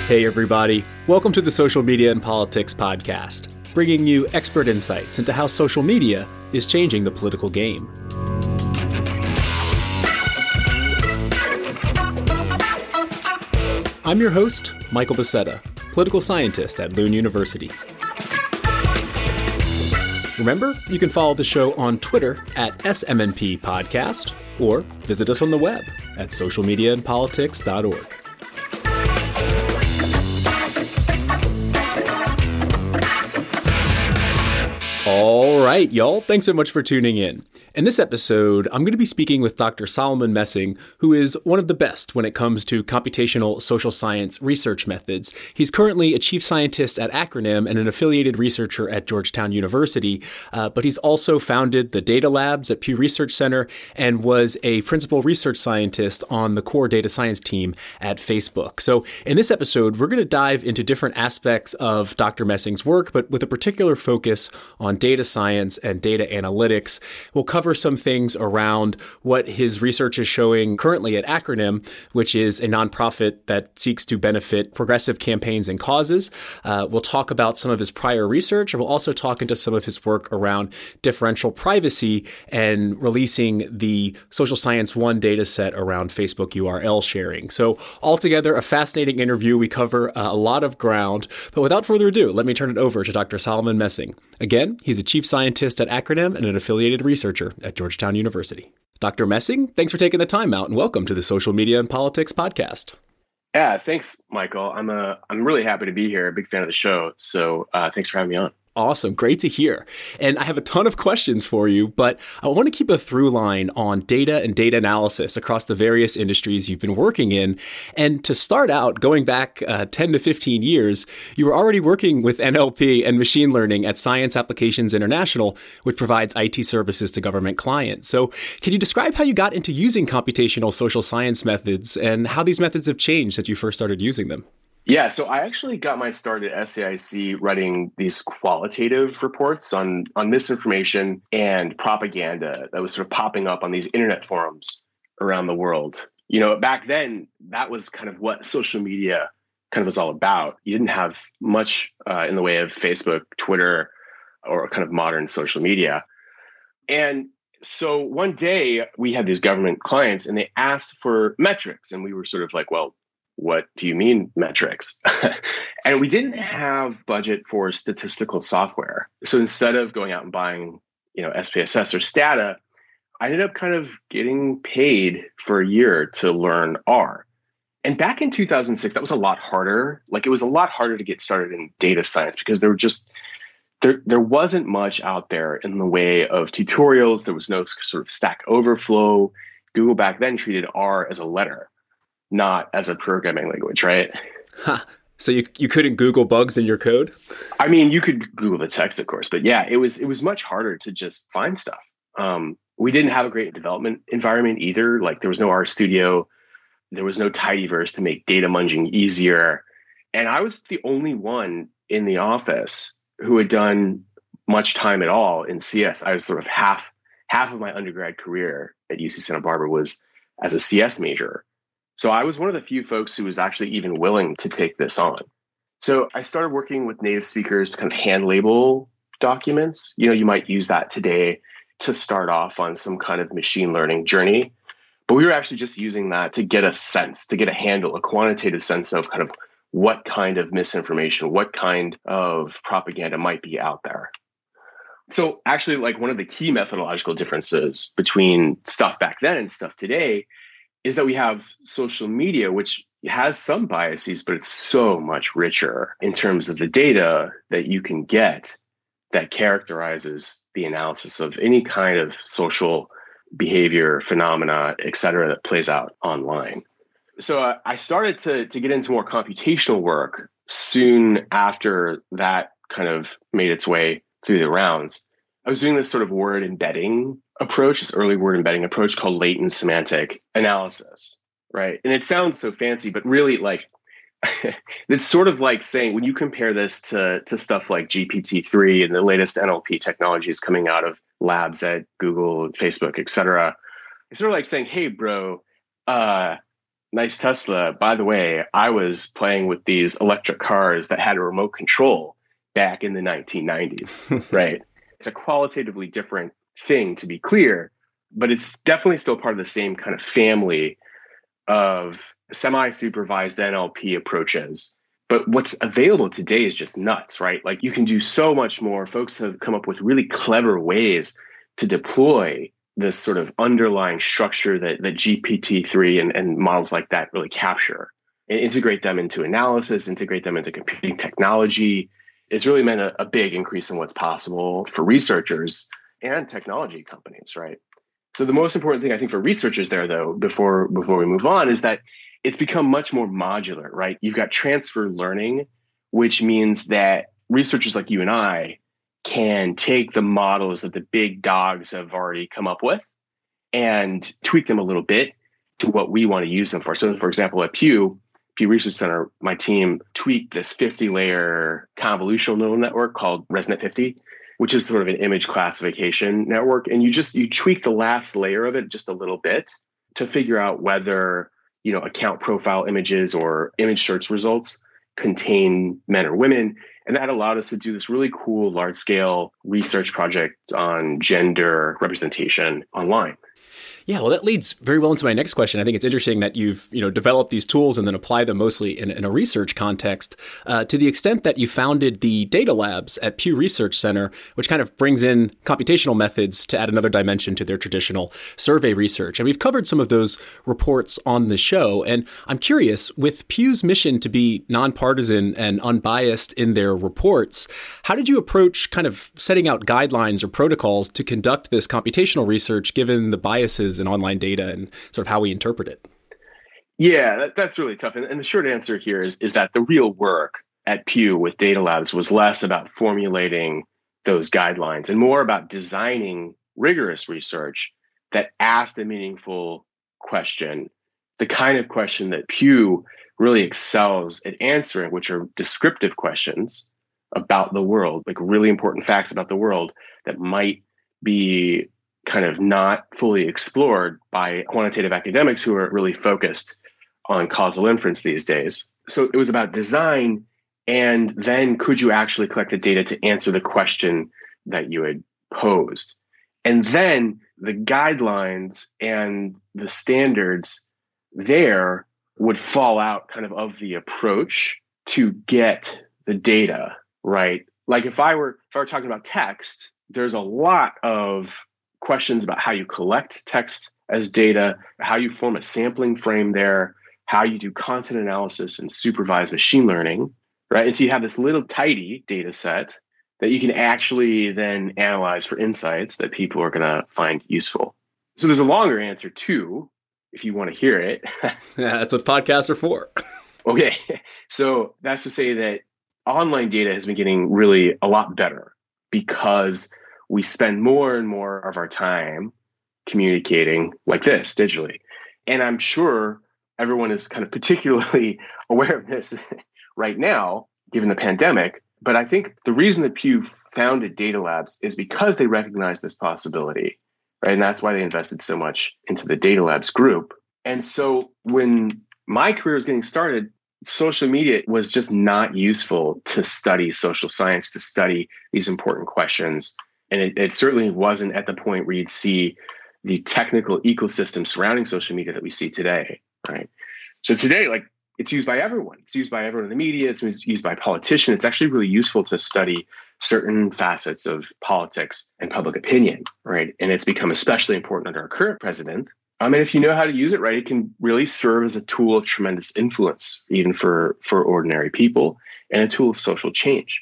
Hey everybody, welcome to the Social Media and Politics podcast, bringing you expert insights into how social media is changing the political game. I'm your host, Michael Becerra, political scientist at Lund University. Remember, you can follow the show on Twitter at SMNP Podcast, or visit us on the web at socialmediaandpolitics.org. All right, y'all. Thanks so much for tuning in. In this episode, I'm going to be speaking with Dr. Solomon Messing, who is one of the best when it comes to computational social science research methods. He's currently a chief scientist at Acronym and an affiliated researcher at Georgetown University, but he's also founded the Data Labs at Pew Research Center and was a principal research scientist on the core data science team at Facebook. So in this episode, we're going to dive into different aspects of Dr. Messing's work, but with a particular focus on data science and data analytics. We'll cover some things around what his research is showing currently at Acronym, which is a nonprofit that seeks to benefit progressive campaigns and causes. We'll talk about some of his prior research, and we'll also talk into some of his work around differential privacy and releasing the Social Science 1 data set around Facebook URL sharing. So altogether, a fascinating interview. We cover a lot of ground, but without further ado, let me turn it over to Dr. Solomon Messing. Again, he's a chief scientist at Acronym and an affiliated researcher at Georgetown University. Dr. Messing, thanks for taking the time out and welcome to the Social Media and Politics podcast. Yeah, thanks, Michael. I'm really happy to be here. A big fan of the show. So thanks for having me on. Awesome. Great to hear. And I have a ton of questions for you, but I want to keep a through line on data and data analysis across the various industries you've been working in. And to start out, going back 10 to 15 years, you were already working with NLP and machine learning at Science Applications International, which provides IT services to government clients. So can you describe how you got into using computational social science methods and how these methods have changed since you first started using them? Yeah, so I actually got my start at SAIC writing these qualitative reports on misinformation and propaganda that was sort of popping up on these internet forums around the world. You know, back then, that was kind of what social media kind of was all about. You didn't have much in the way of Facebook, Twitter, or kind of modern social media. And so one day we had these government clients and they asked for metrics. And we were sort of like, well, what do you mean metrics? And we didn't have budget for statistical software. So instead of going out and buying, SPSS or Stata, I ended up kind of getting paid for a year to learn R. And back in 2006, that was a lot harder. Like it was a lot harder to get started in data science because there wasn't much out there in the way of tutorials. There was no sort of Stack Overflow. Google back then treated R as a letter, not as a programming language, right? Huh. So you couldn't Google bugs in your code? I mean, you could Google the text, of course, but yeah, it was much harder to just find stuff. We didn't have a great development environment either. Like there was no RStudio, there was no tidyverse to make data munging easier. And I was the only one in the office who had done much time at all in CS. I was sort of half of my undergrad career at UC Santa Barbara was as a CS major. So I was one of the few folks who was actually even willing to take this on. So I started working with native speakers to kind of hand label documents. You might use that today to start off on some kind of machine learning journey. But we were actually just using that to get a sense, to get a handle, a quantitative sense of kind of what kind of misinformation, what kind of propaganda might be out there. So actually, like one of the key methodological differences between stuff back then and stuff today is that we have social media, which has some biases, but it's so much richer in terms of the data that you can get that characterizes the analysis of any kind of social behavior, phenomena, et cetera, that plays out online. So I started to get into more computational work soon after that kind of made its way through the rounds. I was doing this sort of word embedding approach, this early word embedding approach called latent semantic analysis, right? And it sounds so fancy, but really like it's sort of like saying when you compare this to stuff like GPT-3 and the latest NLP technologies coming out of labs at Google, Facebook, et cetera, it's sort of like saying, hey, bro, nice Tesla. By the way, I was playing with these electric cars that had a remote control back in the 1990s, right? It's a qualitatively different thing, to be clear, but it's definitely still part of the same kind of family of semi-supervised NLP approaches. But what's available today is just nuts, right? Like you can do so much more. Folks have come up with really clever ways to deploy this sort of underlying structure that GPT-3 and models like that really capture, and integrate them into analysis, integrate them into computing technology. It's really meant a big increase in what's possible for researchers and technology companies, right? So the most important thing I think for researchers there, though, before we move on, is that it's become much more modular, right? You've got transfer learning, which means that researchers like you and I can take the models that the big dogs have already come up with and tweak them a little bit to what we want to use them for. So, for example, at Pew Research Center, my team tweaked this 50-layer convolutional neural network called ResNet 50, which is sort of an image classification network. And you tweak the last layer of it just a little bit to figure out whether, account profile images or image search results contain men or women. And that allowed us to do this really cool large-scale research project on gender representation online. Yeah, well, that leads very well into my next question. I think it's interesting that you've developed these tools and then apply them mostly in a research context. To the extent that you founded the data labs at Pew Research Center, which kind of brings in computational methods to add another dimension to their traditional survey research. And we've covered some of those reports on the show. And I'm curious, with Pew's mission to be nonpartisan and unbiased in their reports, how did you approach kind of setting out guidelines or protocols to conduct this computational research given the biases in online data and sort of how we interpret it? Yeah, that's really tough. And the short answer here is that the real work at Pew with Data Labs was less about formulating those guidelines and more about designing rigorous research that asked a meaningful question, the kind of question that Pew really excels at answering, which are descriptive questions about the world, like really important facts about the world that might be kind of not fully explored by quantitative academics who are really focused on causal inference these days. So it was about design, and then could you actually collect the data to answer the question that you had posed? And then the guidelines and the standards there would fall out kind of the approach to get the data, right? Like if I were talking about text, there's a lot of questions about how you collect text as data, how you form a sampling frame there, how you do content analysis and supervised machine learning, right? And so you have this little tidy data set that you can actually then analyze for insights that people are going to find useful. So there's a longer answer too, if you want to hear it. Yeah, that's what podcasts are for. Okay. So that's to say that online data has been getting really a lot better because we spend more and more of our time communicating like this digitally. And I'm sure everyone is kind of particularly aware of this right now, given the pandemic. But I think the reason that Pew founded Data Labs is because they recognized this possibility, right? And that's why they invested so much into the Data Labs group. And so when my career was getting started, social media was just not useful to study social science, to study these important questions. And it certainly wasn't at the point where you'd see the technical ecosystem surrounding social media that we see today, right? So today, like, it's used by everyone. It's used by everyone in the media. It's used by politicians. It's actually really useful to study certain facets of politics and public opinion, right? And it's become especially important under our current president. And if you know how to use it right, it can really serve as a tool of tremendous influence, even for ordinary people, and a tool of social change.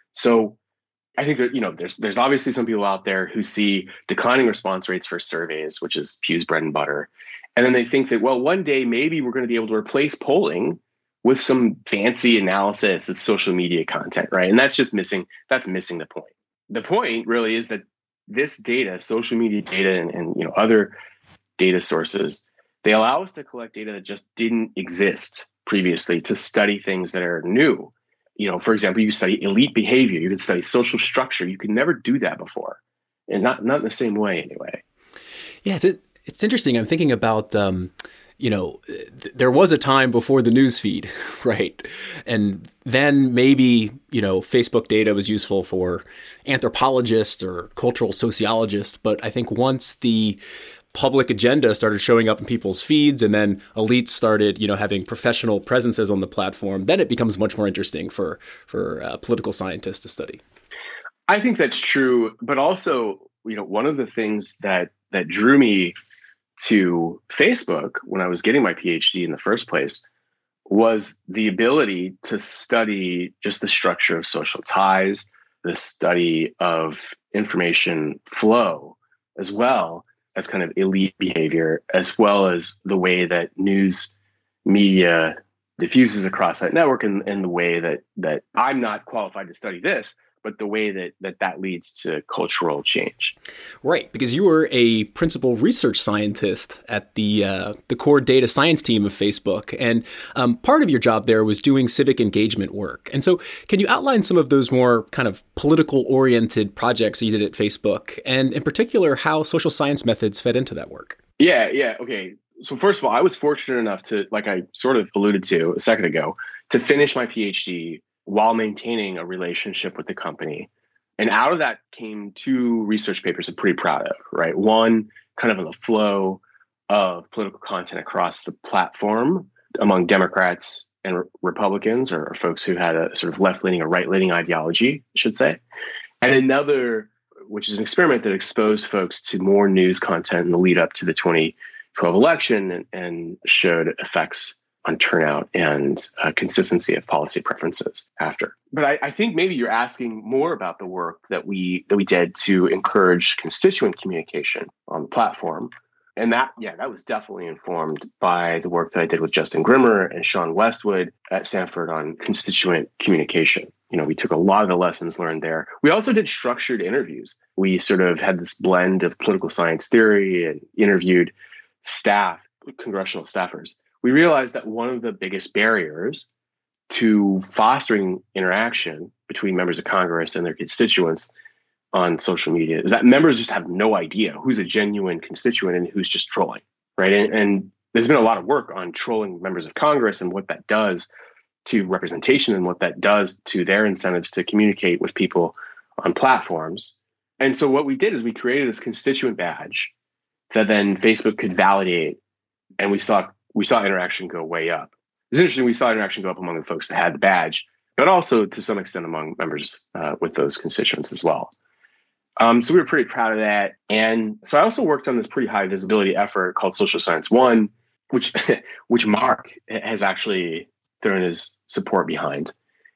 So I think that, there's obviously some people out there who see declining response rates for surveys, which is Pew's bread and butter. And then they think that, well, one day maybe we're going to be able to replace polling with some fancy analysis of social media content, right? And that's missing the point. The point really is that this data, social media data and other data sources, they allow us to collect data that just didn't exist previously to study things that are new. For example, you study elite behavior, you could study social structure. You could never do that before, and not in the same way anyway. Yeah, it's interesting. I'm thinking about, there was a time before the news feed, right? And then maybe, Facebook data was useful for anthropologists or cultural sociologists. But I think once the public agenda started showing up in people's feeds and then elites started, having professional presences on the platform, then it becomes much more interesting for political scientists to study. I think that's true. But also, one of the things that drew me to Facebook when I was getting my PhD in the first place was the ability to study just the structure of social ties, the study of information flow, as well as kind of elite behavior, as well as the way that news media diffuses across that network, and the way that I'm not qualified to study this, but the way that leads to cultural change. Right, because you were a principal research scientist at the core data science team of Facebook, and part of your job there was doing civic engagement work. And so can you outline some of those more kind of political-oriented projects that you did at Facebook, and in particular, how social science methods fed into that work? Yeah, okay. So first of all, I was fortunate enough to, like I sort of alluded to a second ago, to finish my PhD while maintaining a relationship with the company. And out of that came two research papers I'm pretty proud of, right? One, kind of on the flow of political content across the platform among Democrats and Republicans, or folks who had a sort of left-leaning or right-leaning ideology, I should say. And another, which is an experiment that exposed folks to more news content in the lead up to the 2012 election and showed effects on turnout and consistency of policy preferences after. But I think maybe you're asking more about the work that we did to encourage constituent communication on the platform. And that was definitely informed by the work that I did with Justin Grimmer and Sean Westwood at Stanford on constituent communication. We took a lot of the lessons learned there. We also did structured interviews. We sort of had this blend of political science theory and interviewed congressional staffers. We realized that one of the biggest barriers to fostering interaction between members of Congress and their constituents on social media is that members just have no idea who's a genuine constituent and who's just trolling, right? And there's been a lot of work on trolling members of Congress and what that does to representation and what that does to their incentives to communicate with people on platforms. And so what we did is we created this constituent badge that then Facebook could validate, and we saw interaction go way up. It's interesting, we saw interaction go up among the folks that had the badge, but also to some extent among members with those constituents as well. So we were pretty proud of that. And so I also worked on this pretty high visibility effort called Social Science One, which Mark has actually thrown his support behind.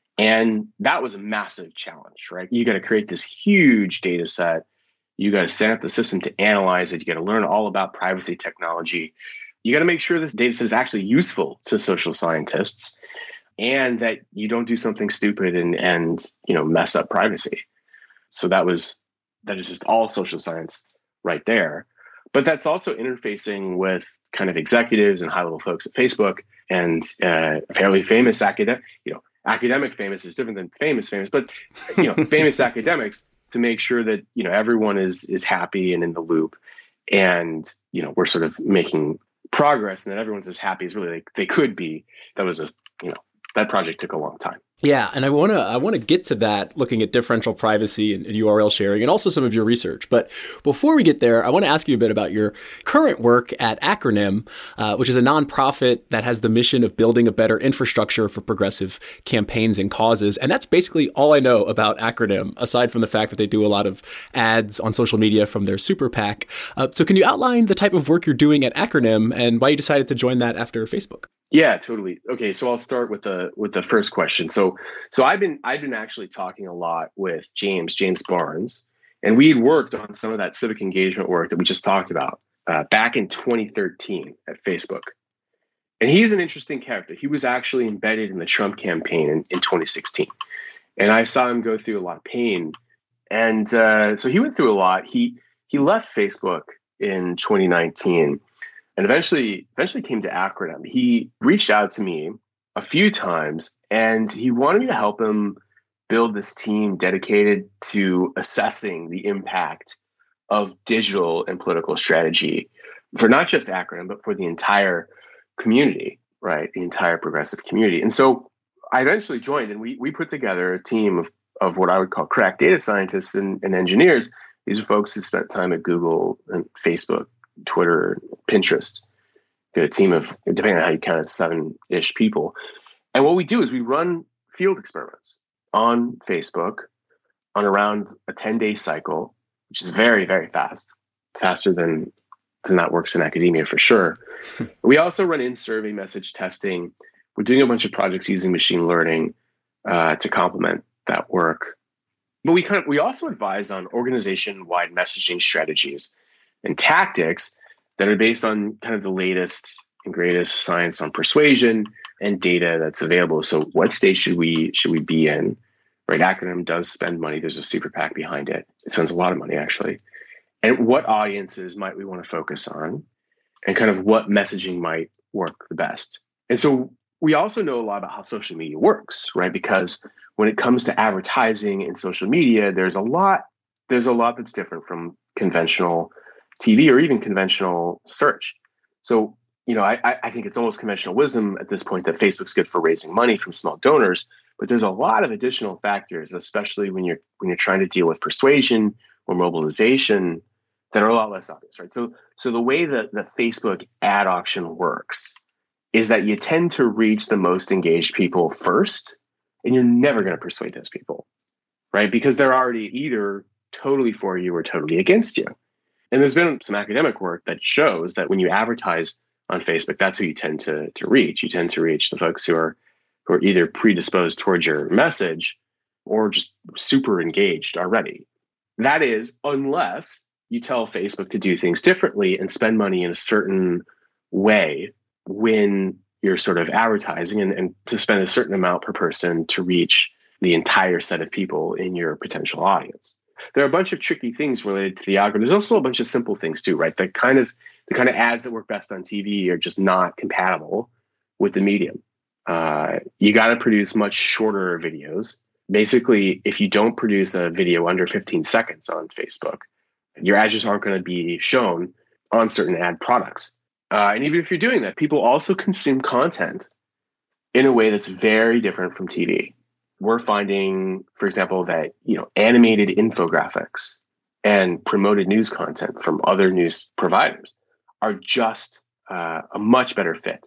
And that was a massive challenge, right? You got to create this huge data set. You got to set up the system to analyze it. You got to learn all about privacy technology. You got to make sure this data set is actually useful to social scientists, and that you don't do something stupid and mess up privacy. So that is just all social science right there. But that's also interfacing with kind of executives and high-level folks at Facebook and fairly famous academic famous is different than famous, but famous academics, to make sure that everyone is happy and in the loop, and we're sort of making progress, and that everyone's as happy as really they could be. That project took a long time. Yeah, and I want to get to that, looking at differential privacy and URL sharing, and also some of your research. But before we get there, I want to ask you a bit about your current work at Acronym, which is a nonprofit that has the mission of building a better infrastructure for progressive campaigns and causes. And that's basically all I know about Acronym, aside from the fact that they do a lot of ads on social media from their super PAC. So can you outline the type of work you're doing at Acronym and why you decided to join that after Facebook? Yeah, totally. Okay, so I'll start with the first question. So I've been actually talking a lot with James Barnes, and we had worked on some of that civic engagement work that we just talked about back in 2013 at Facebook. And he's an interesting character. He was actually embedded in the Trump campaign in 2016, and I saw him go through a lot of pain. And so he went through a lot. He left Facebook in 2019. And eventually came to Acronym. He reached out to me a few times, and he wanted me to help him build this team dedicated to assessing the impact of digital and political strategy for not just Acronym, but for the entire community, right? The entire progressive community. And so I eventually joined, and we put together a team of what I would call crack data scientists and engineers. These are folks who spent time at Google and Facebook, Twitter, Pinterest. We had a team of, depending on how you count it, 7-ish people. And what we do is we run field experiments on Facebook on around a 10-day cycle, which is very, very fast, faster than that works in academia for sure. We also run in-survey message testing. We're doing a bunch of projects using machine learning to complement that work. But we also advise on organization-wide messaging strategies and tactics that are based on kind of the latest and greatest science on persuasion and data that's available. So what stage should we be in? Right, Acronym does spend money. There's a super PAC behind it. It spends a lot of money, actually. And what audiences might we want to focus on? And kind of what messaging might work the best? And so we also know a lot about how social media works, right? Because when it comes to advertising and social media, there's a lot that's different from conventional TV or even conventional search. So, I think it's almost conventional wisdom at this point that Facebook's good for raising money from small donors, but there's a lot of additional factors, especially when you're trying to deal with persuasion or mobilization, that are a lot less obvious, right? So the way that the Facebook ad auction works is that you tend to reach the most engaged people first, and you're never going to persuade those people, right? Because they're already either totally for you or totally against you. And there's been some academic work that shows that when you advertise on Facebook, that's who you tend to reach. You tend to reach the folks who are either predisposed towards your message or just super engaged already. That is, unless you tell Facebook to do things differently and spend money in a certain way when you're sort of advertising and to spend a certain amount per person to reach the entire set of people in your potential audience. There are a bunch of tricky things related to the algorithm. There's also a bunch of simple things too, right? The kind of ads that work best on TV are just not compatible with the medium. You got to produce much shorter videos. Basically, if you don't produce a video under 15 seconds on Facebook, your ads just aren't going to be shown on certain ad products. And even if you're doing that, people also consume content in a way that's very different from TV. We're finding, for example, that animated infographics and promoted news content from other news providers are just a much better fit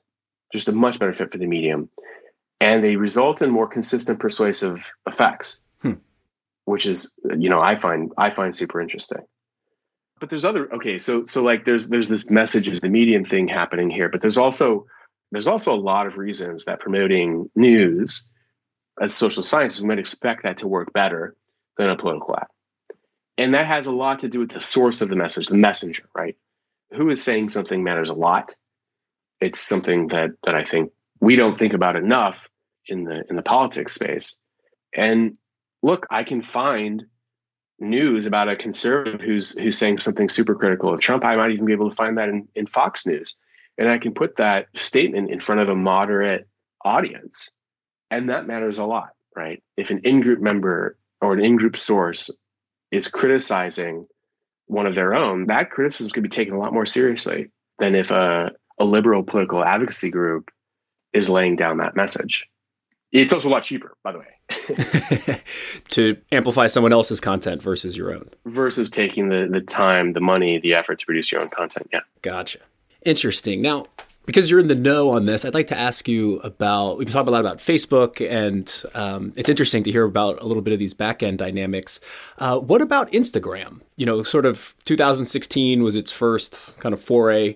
for the medium. And they result in more consistent persuasive effects, which is, I find super interesting. But there's other, so like there's this message is the medium thing happening here, but there's also a lot of reasons that promoting news as social scientists, we might expect that to work better than a political ad. And that has a lot to do with the source of the message, the messenger, right? Who is saying something matters a lot. It's something that I think we don't think about enough in the politics space. And look, I can find news about a conservative who's saying something super critical of Trump. I might even be able to find that in Fox News. And I can put that statement in front of a moderate audience. And that matters a lot, right? If an in-group member or an in-group source is criticizing one of their own, that criticism could be taken a lot more seriously than if a liberal political advocacy group is laying down that message. It's also a lot cheaper, by the way. To amplify someone else's content versus your own. Versus taking the time, the money, the effort to produce your own content, yeah. Gotcha. Interesting. Now, because you're in the know on this, I'd like to ask you about, we've talked a lot about Facebook, and it's interesting to hear about a little bit of these back-end dynamics. What about Instagram? Sort of 2016 was its first kind of foray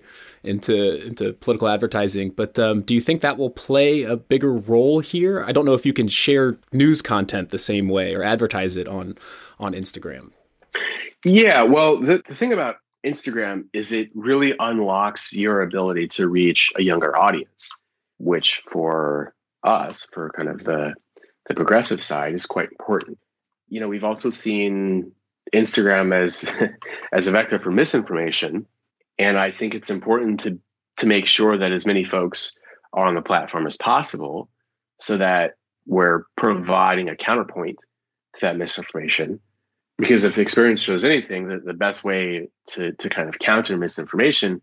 into political advertising, but do you think that will play a bigger role here? I don't know if you can share news content the same way or advertise it on Instagram. Yeah, well, the thing about Instagram is it really unlocks your ability to reach a younger audience, which for us, for kind of the progressive side, is quite important. We've also seen Instagram as a vector for misinformation. And I think it's important to make sure that as many folks are on the platform as possible so that we're providing a counterpoint to that misinformation. Because if experience shows anything, the best way to kind of counter misinformation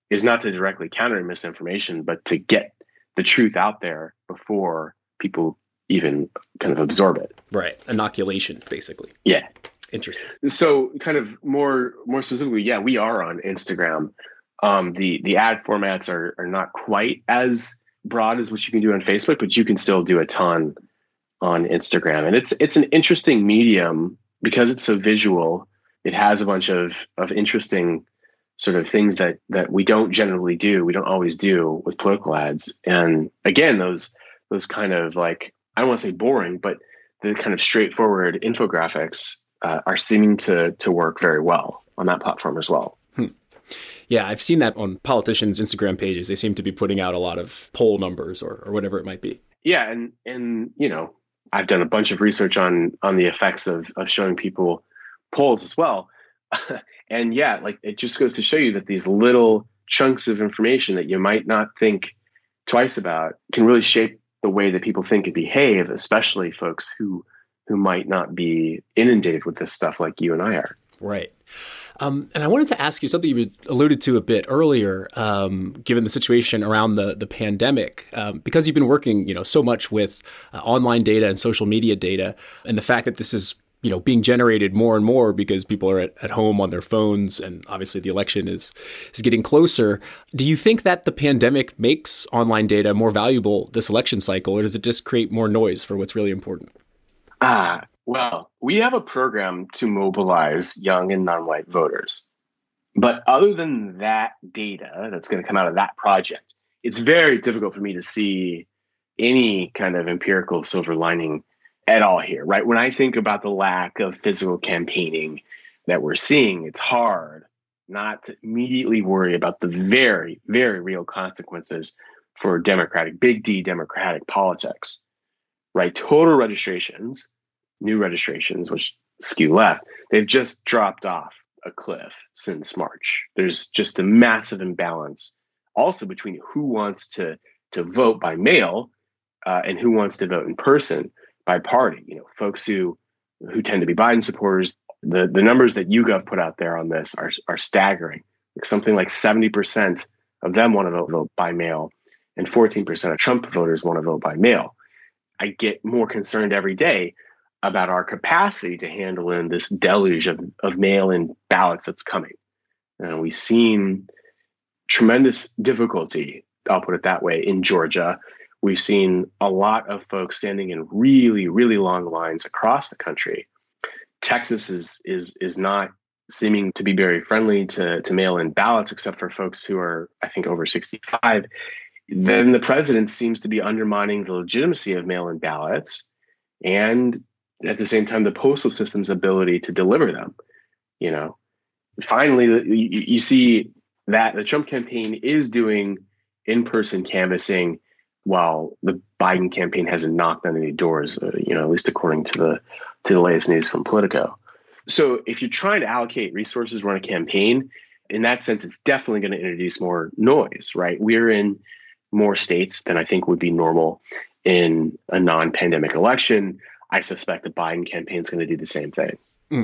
is not to directly counter misinformation, but to get the truth out there before people even kind of absorb it. Right. Inoculation, basically. Yeah. Interesting. So kind of more specifically, yeah, we are on Instagram. The ad formats are not quite as broad as what you can do on Facebook, but you can still do a ton on Instagram. And it's an interesting medium because it's so visual. It has a bunch of interesting sort of things that we don't generally do. We don't always do with political ads. And again, those kind of like, I don't want to say boring, but the kind of straightforward infographics are seeming to work very well on that platform as well. Yeah, I've seen that on politicians' Instagram pages. They seem to be putting out a lot of poll numbers or whatever it might be. Yeah, and you know, I've done a bunch of research on the effects of showing people polls as well. And yeah, like it just goes to show you that these little chunks of information that you might not think twice about can really shape the way that people think and behave, especially folks who might not be inundated with this stuff like you and I are. Right. And I wanted to ask you something you alluded to a bit earlier, given the situation around the pandemic, because you've been working, so much with online data and social media data, and the fact that this is, being generated more and more because people are at home on their phones, and obviously the election is getting closer. Do you think that the pandemic makes online data more valuable this election cycle, or does it just create more noise for what's really important? Well, we have a program to mobilize young and non-white voters. But other than that data that's going to come out of that project, it's very difficult for me to see any kind of empirical silver lining at all here, right? When I think about the lack of physical campaigning that we're seeing, it's hard not to immediately worry about the very, very real consequences for big D democratic politics, right? Total registrations, new registrations, which skew left, they've just dropped off a cliff since March. There's just a massive imbalance also between who wants to vote by mail and who wants to vote in person by party. Folks who tend to be Biden supporters, the numbers that YouGov put out there on this are staggering. Like something like 70% of them want to vote by mail, and 14% of Trump voters want to vote by mail. I get more concerned every day about our capacity to handle in this deluge of mail-in ballots that's coming. We've seen tremendous difficulty, I'll put it that way, in Georgia. We've seen a lot of folks standing in really, really long lines across the country. Texas is not seeming to be very friendly to mail-in ballots, except for folks who are, I think, over 65. Then the president seems to be undermining the legitimacy of mail-in ballots, and at the same time, the postal system's ability to deliver them. Finally, you see that the Trump campaign is doing in-person canvassing while the Biden campaign hasn't knocked on any doors, at least according to the latest news from Politico. So if you're trying to allocate resources, run a campaign, in that sense, it's definitely going to introduce more noise, right? We're in more states than I think would be normal in a non-pandemic election. I suspect the Biden campaign is going to do the same thing.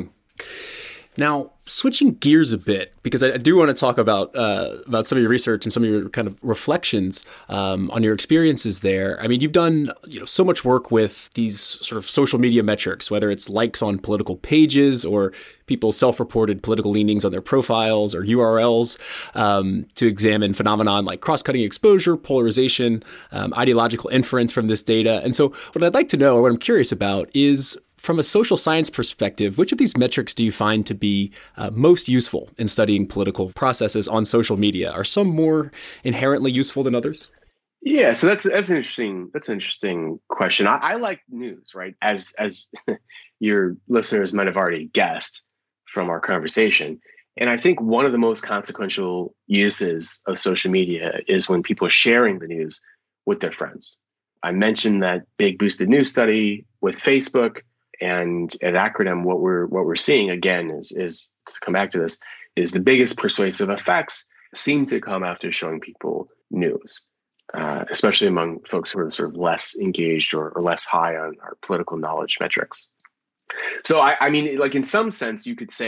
Now, switching gears a bit, because I do want to talk about some of your research and some of your kind of reflections on your experiences there. I mean, you've done so much work with these sort of social media metrics, whether it's likes on political pages or people's self-reported political leanings on their profiles or URLs, to examine phenomenon like cross-cutting exposure, polarization, ideological inference from this data. And so what I'd like to know, or what I'm curious about, is from a social science perspective, which of these metrics do you find to be most useful in studying political processes on social media? Are some more inherently useful than others? Yeah, so that's an interesting question. I like news, right? As your listeners might have already guessed from our conversation. And I think one of the most consequential uses of social media is when people are sharing the news with their friends. I mentioned that big boosted news study with Facebook. And at Acronym, what we're seeing again is to come back to this, is the biggest persuasive effects seem to come after showing people news, especially among folks who are sort of less engaged or less high on our political knowledge metrics. So I mean, like in some sense, you could say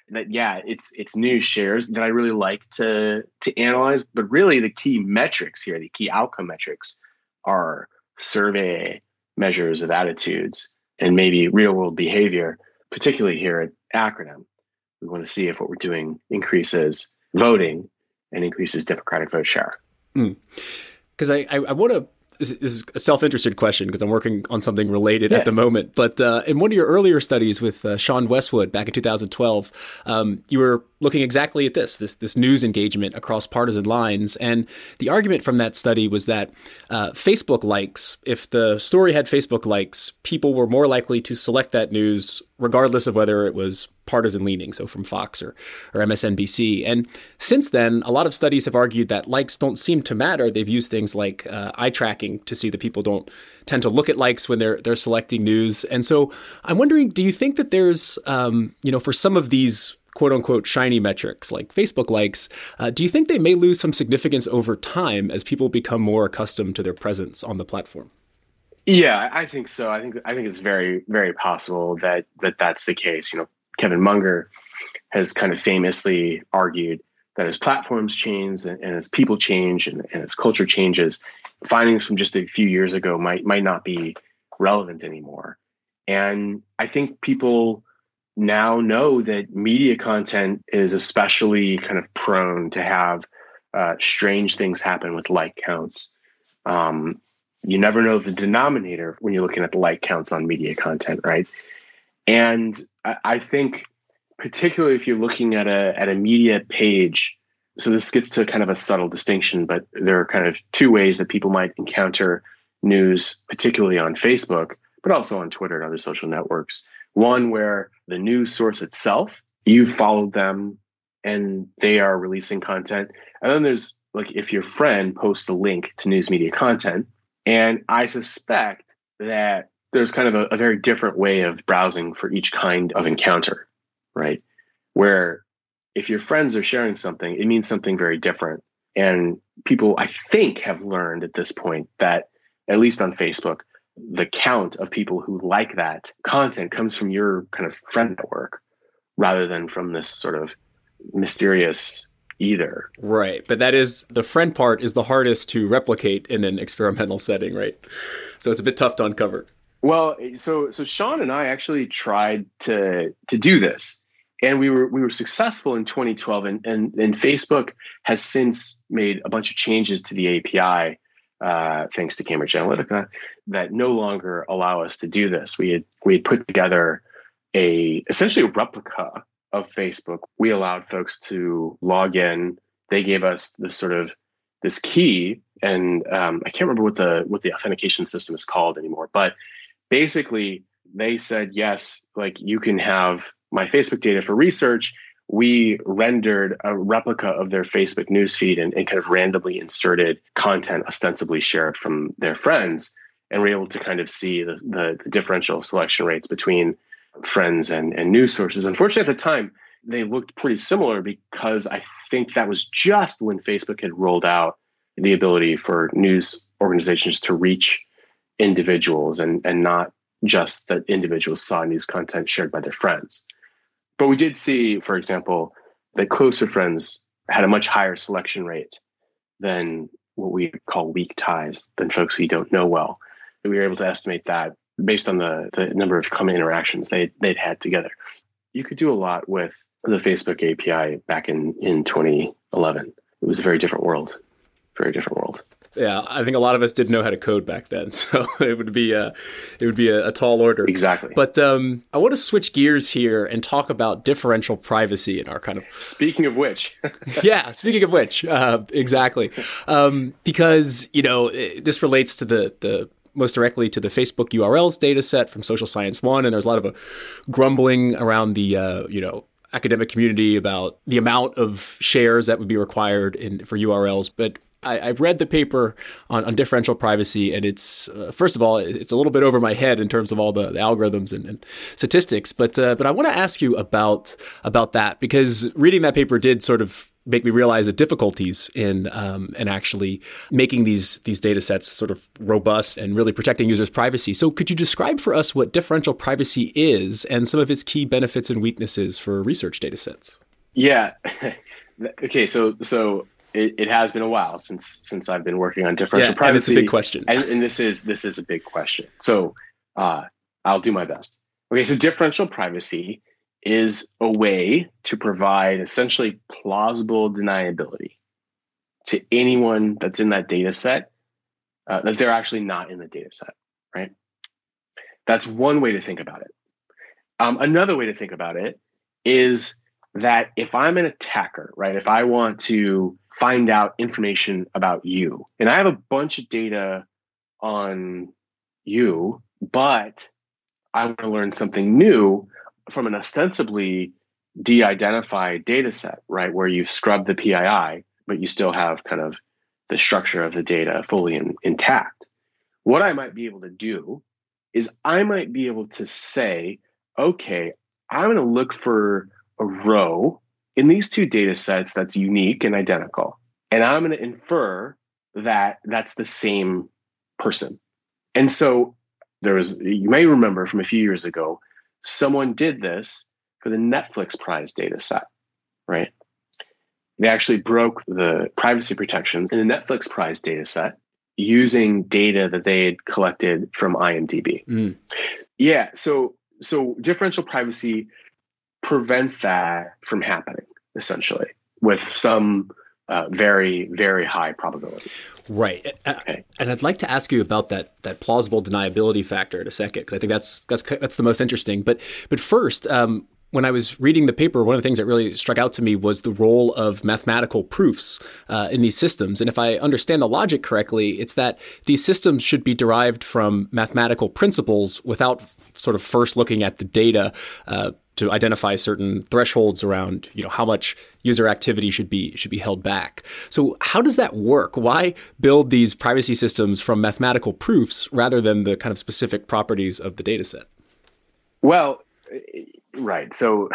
that, yeah, it's news shares that I really like to analyze. But really the key metrics here, the key outcome metrics are survey measures of attitudes and maybe real world behavior, particularly here at Acronym. We want to see if what we're doing increases voting and increases Democratic vote share. Because I want to, this is a self-interested question because I'm working on something related at the moment. But in one of your earlier studies with Sean Westwood back in 2012, you were looking exactly at this news engagement across partisan lines. And the argument from that study was that Facebook likes, if the story had Facebook likes, people were more likely to select that news regardless of whether it was partisan leaning, so from Fox or MSNBC. And since then, a lot of studies have argued that likes don't seem to matter. They've used things like eye tracking to see that people don't tend to look at likes when they're selecting news. And so I'm wondering, do you think that there's, for some of these quote unquote shiny metrics like Facebook likes, do you think they may lose some significance over time as people become more accustomed to their presence on the platform? Yeah, I think so. I think it's very, very possible that that's the case. Kevin Munger has kind of famously argued that as platforms change and as people change and as culture changes, findings from just a few years ago might not be relevant anymore. And I think people now know that media content is especially kind of prone to have strange things happen with like counts. You never know the denominator when you're looking at the like counts on media content, right? And I think particularly if you're looking at a media page, so this gets to kind of a subtle distinction, but there are kind of two ways that people might encounter news, particularly on Facebook, but also on Twitter and other social networks. One where the news source itself, you've followed them and they are releasing content. And then there's like if your friend posts a link to news media content, and I suspect that there's kind of a very different way of browsing for each kind of encounter, right? Where if your friends are sharing something, it means something very different. And people, I think, have learned at this point that, at least on Facebook, the count of people who like that content comes from your kind of friend network rather than from this sort of mysterious either. Right. But that is, the friend part is the hardest to replicate in an experimental setting, right? So it's a bit tough to uncover. Well, so Sean and I actually tried to do this, and we were successful in 2012. And Facebook has since made a bunch of changes to the API, thanks to Cambridge Analytica, that no longer allow us to do this. We had put together essentially a replica of Facebook. We allowed folks to log in. They gave us this key, and I can't remember what the authentication system is called anymore, but basically, they said, yes, like you can have my Facebook data for research. We rendered a replica of their Facebook newsfeed and kind of randomly inserted content ostensibly shared from their friends. And we're able to kind of see the differential selection rates between friends and news sources. Unfortunately, at the time, they looked pretty similar because I think that was just when Facebook had rolled out the ability for news organizations to reach individuals and not just that individuals saw news content shared by their friends. But we did see, for example, that closer friends had a much higher selection rate than what we call weak ties, than folks who you don't know well. And we were able to estimate that based on the number of common interactions they'd had together. You could do a lot with the Facebook API back in 2011. It was a very different world. Very different world. Yeah, I think a lot of us didn't know how to code back then, so it would be a tall order. Exactly. But I want to switch gears here and talk about differential privacy in our kind of. Speaking of which. Yeah, speaking of which, exactly, because this relates to the most directly to the Facebook URLs data set from Social Science One, and there's a lot of grumbling around the academic community about the amount of shares that would be required for URLs, but I've read the paper on differential privacy, and it's first of all, it's a little bit over my head in terms of all the algorithms and statistics. But I want to ask you about that, because reading that paper did sort of make me realize the difficulties in actually making these data sets sort of robust and really protecting users' privacy. So could you describe for us what differential privacy is and some of its key benefits and weaknesses for research data sets? Yeah. Okay. So it has been a while since I've been working on differential privacy. And it's a big question. And this is a big question. So I'll do my best. Okay. So differential privacy is a way to provide essentially plausible deniability to anyone that's in that data set that they're actually not in the data set, right? That's one way to think about it. Another way to think about it is that if I'm an attacker, right, if I want to find out information about you, and I have a bunch of data on you, but I want to learn something new from an ostensibly de-identified data set, right, where you've scrubbed the PII, but you still have kind of the structure of the data fully intact. What I might be able to do is I might be able to say, okay, I'm going to look for a row in these two data sets that's unique and identical. And I'm going to infer that that's the same person. And so you may remember from a few years ago, someone did this for the Netflix Prize data set, right? They actually broke the privacy protections in the Netflix Prize data set using data that they had collected from IMDb. Mm. Yeah, so differential privacy prevents that from happening, essentially, with some very, very high probability. Right. Okay. And I'd like to ask you about that plausible deniability factor in a second, because I think that's the most interesting. But first, when I was reading the paper, one of the things that really struck out to me was the role of mathematical proofs in these systems. And if I understand the logic correctly, it's that these systems should be derived from mathematical principles without sort of first looking at the data to identify certain thresholds around, how much user activity should be held back. So how does that work? Why build these privacy systems from mathematical proofs rather than the kind of specific properties of the data set? Well, right. So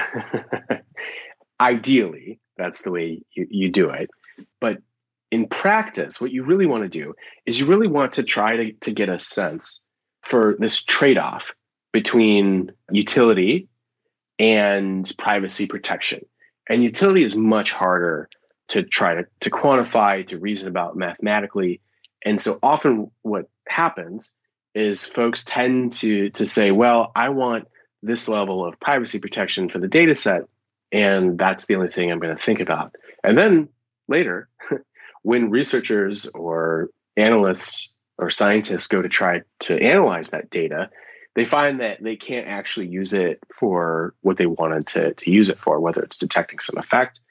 ideally, that's the way you do it. But in practice, what you really want to do is you really want to try to get a sense for this trade-off between utility and privacy protection. And utility is much harder to try to quantify, to reason about mathematically. And so often what happens is folks tend to say, well, I want this level of privacy protection for the data set, and that's the only thing I'm going to think about. And then later, when researchers or analysts or scientists go to try to analyze that data, they find that they can't actually use it for what they wanted to use it for, whether it's detecting some effect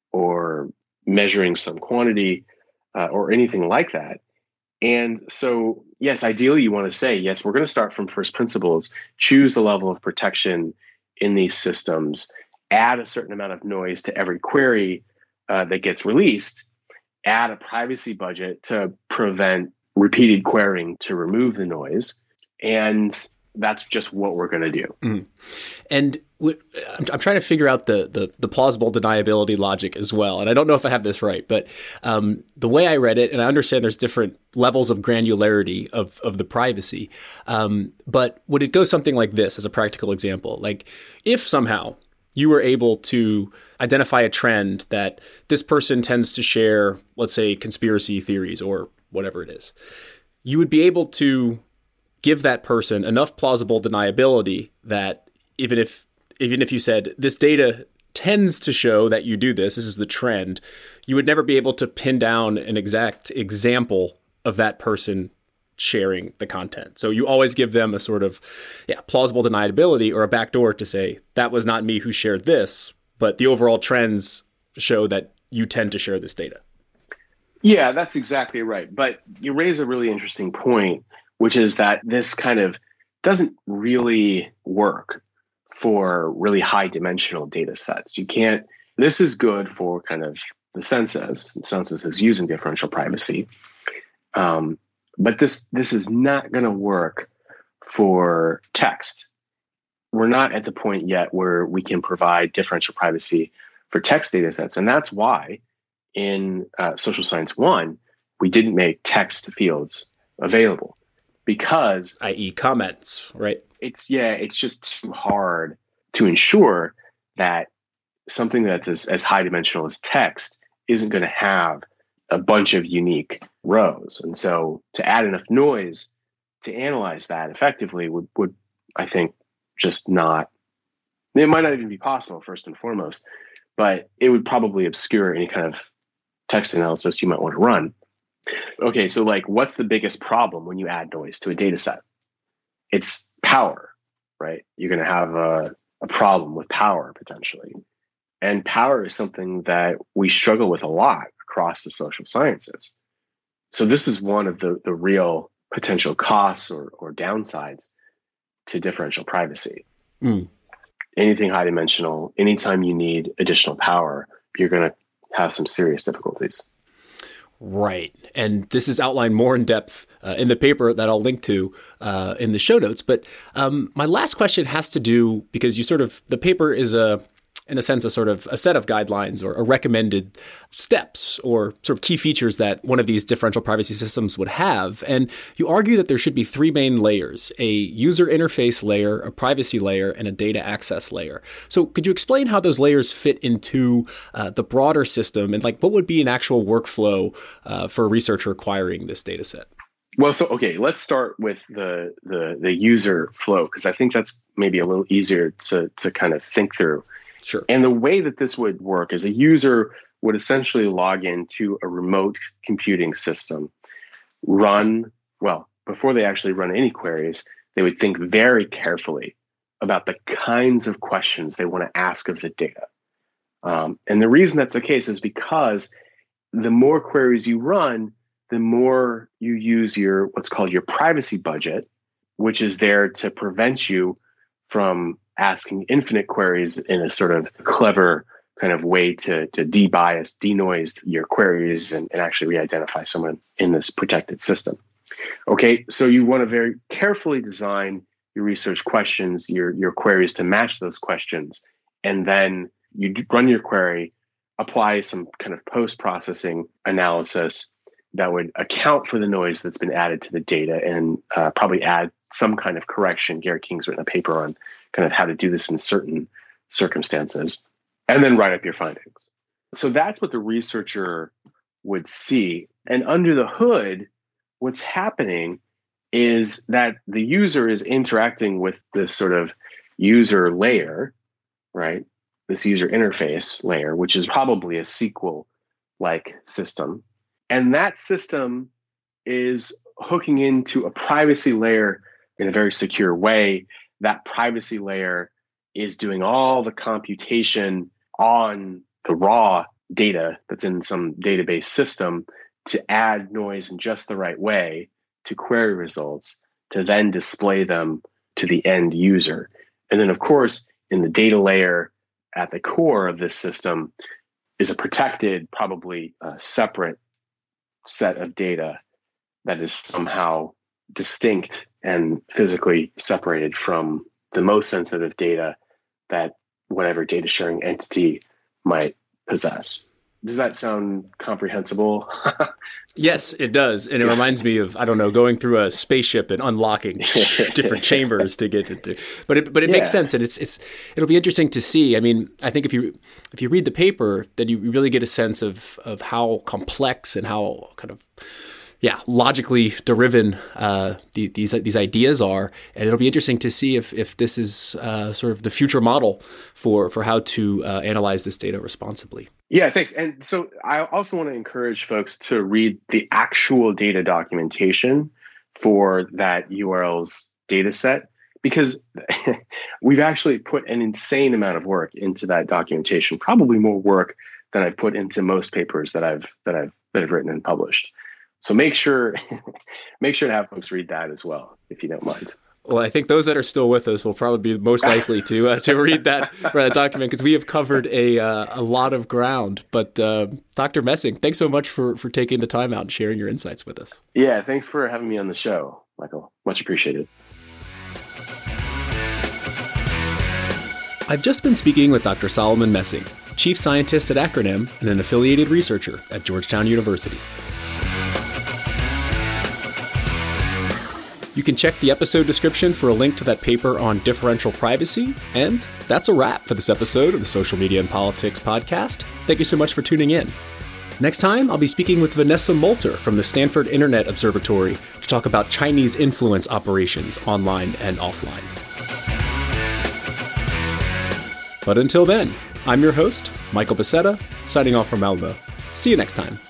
or measuring some quantity or anything like that. And so, yes, ideally you want to say, yes, we're going to start from first principles, choose the level of protection in these systems, add a certain amount of noise to every query that gets released, add a privacy budget to prevent repeated querying to remove the noise. And that's just what we're going to do. Mm. And I'm trying to figure out the plausible deniability logic as well. And I don't know if I have this right, but the way I read it, and I understand there's different levels of granularity of the privacy, but would it go something like this as a practical example? Like if somehow you were able to identify a trend that this person tends to share, let's say, conspiracy theories or whatever it is, you would be able to give that person enough plausible deniability that even if you said this data tends to show that you do this is the trend, you would never be able to pin down an exact example of that person sharing the content. So you always give them a sort of plausible deniability or a backdoor to say that was not me who shared this, but the overall trends show that you tend to share this data. Yeah, that's exactly right. But you raise a really interesting point, which is that this kind of doesn't really work for really high dimensional data sets. This is good for kind of the census. The census is using differential privacy. But this is not going to work for text. We're not at the point yet where we can provide differential privacy for text data sets. And that's why in Social Science 1, we didn't make text fields available because, i.e. comments, right? It's just too hard to ensure that something that's as high dimensional as text isn't going to have a bunch of unique rows. And so to add enough noise to analyze that effectively would I think, just not, it might not even be possible, first and foremost, but it would probably obscure any kind of text analysis you might want to run. Okay, so like, what's the biggest problem when you add noise to a data set? It's power, right? You're going to have a problem with power potentially. And power is something that we struggle with a lot across the social sciences. So this is one of the real potential costs or downsides to differential privacy. Anything high dimensional, anytime you need additional power, you're going to have some serious difficulties. Right. And this is outlined more in depth in the paper that I'll link to in the show notes. But my last question has to do, because the paper is in a sense, a set of guidelines or a recommended steps or sort of key features that one of these differential privacy systems would have. And you argue that there should be three main layers: a user interface layer, a privacy layer, and a data access layer. So could you explain how those layers fit into the broader system, and like what would be an actual workflow for a researcher acquiring this data set? Well, so, okay, let's start with the user flow, because I think that's maybe a little easier to kind of think through. Sure. And the way that this would work is a user would essentially log into a remote computing system, before they actually run any queries, they would think very carefully about the kinds of questions they want to ask of the data. And the reason that's the case is because the more queries you run, the more you use what's called your privacy budget, which is there to prevent you from asking infinite queries in a sort of clever kind of way to debias, denoise your queries and actually re-identify someone in this protected system. Okay, so you want to very carefully design your research questions, your queries to match those questions. And then you run your query, apply some kind of post-processing analysis that would account for the noise that's been added to the data and probably add some kind of correction. Gary King's written a paper on kind of how to do this in certain circumstances, and then write up your findings. So that's what the researcher would see. And under the hood, what's happening is that the user is interacting with this sort of user layer, right? This user interface layer, which is probably a SQL-like system. And that system is hooking into a privacy layer in a very secure way. That privacy layer is doing all the computation on the raw data that's in some database system to add noise in just the right way to query results, to then display them to the end user. And then, of course, in the data layer at the core of this system is a protected, probably separate set of data that is somehow distinct and physically separated from the most sensitive data that whatever data sharing entity might possess. Does that sound comprehensible? Yes, it does. And it reminds me of, I don't know, going through a spaceship and unlocking different chambers to get into. But it makes sense, and it'll be interesting to see. I mean, I think if you read the paper, then you really get a sense of how complex and how kind of logically driven these ideas are, and it'll be interesting to see if this is sort of the future model for how to analyze this data responsibly. Yeah, thanks. And so I also want to encourage folks to read the actual data documentation for that URL's data set, because we've actually put an insane amount of work into that documentation, probably more work than I've put into most papers that I've written and published. So make sure to have folks read that as well, if you don't mind. Well, I think those that are still with us will probably be most likely to read that document, because we have covered a lot of ground. But Dr. Messing, thanks so much for taking the time out and sharing your insights with us. Yeah, thanks for having me on the show, Michael. Much appreciated. I've just been speaking with Dr. Solomon Messing. chief scientist at Acronym and an affiliated researcher at Georgetown University. You can check the episode description for a link to that paper on differential privacy. And that's a wrap for this episode of the Social Media and Politics podcast. Thank you so much for tuning in. Next time, I'll be speaking with Vanessa Moulter from the Stanford Internet Observatory to talk about Chinese influence operations online and offline. But until then, I'm your host, Michael Becerra, signing off from Malmo. See you next time.